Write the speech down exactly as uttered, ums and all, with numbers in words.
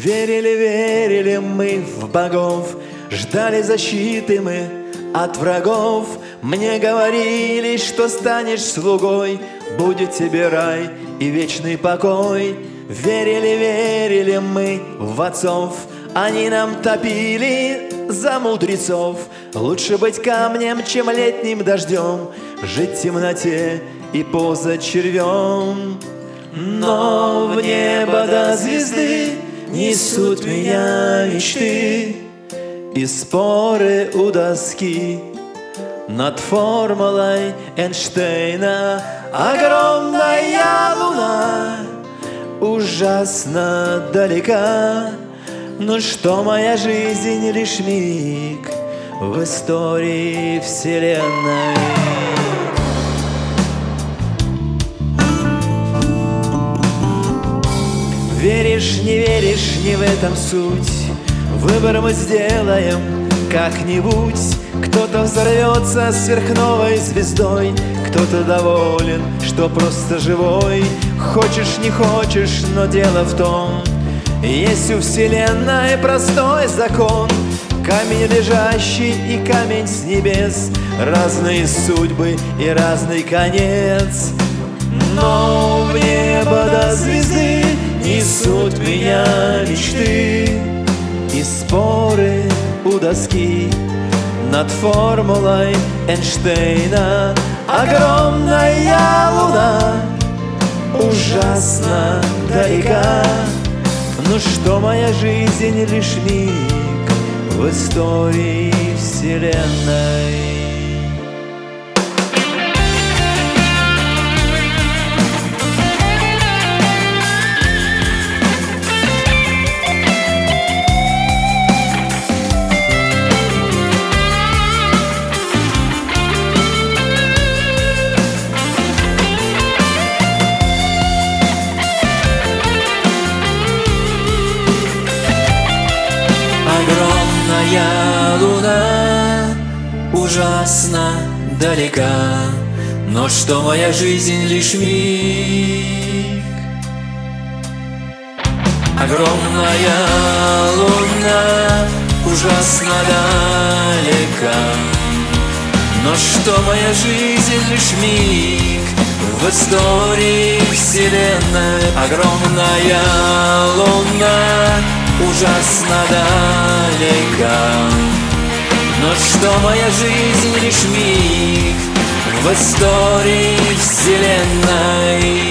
Верили, верили мы в богов, ждали защиты мы от врагов. Мне говорили, что станешь слугой, будет тебе рай и вечный покой. Верили, верили мы в отцов, они нам топили за мудрецов. Лучше быть камнем, чем летним дождем, жить в темноте и ползать червем. Но в небо до звезды несут меня мечты, и споры у доски над формулой Эйнштейна. Огромная луна ужасно далека, но что моя жизнь лишь миг в истории вселенной. Веришь, не веришь, не в этом суть. Выбор мы сделаем как-нибудь. Кто-то взорвется сверхновой звездой, кто-то доволен, что просто живой. Хочешь, не хочешь, но дело в том, есть у вселенной простой закон. Камень лежащий и камень с небес, разные судьбы и разный конец. Но в небо до звезды несут меня мечты, и споры у доски над формулой Эйнштейна. Огромная луна ужасно далека, но что моя жизнь лишь миг в истории вселенной. Огромная луна ужасно далека, но что моя жизнь лишь миг. Огромная луна ужасно далека, но что моя жизнь лишь миг в истории вселенной. Огромная луна ужасно далека, но что моя жизнь лишь миг в истории вселенной.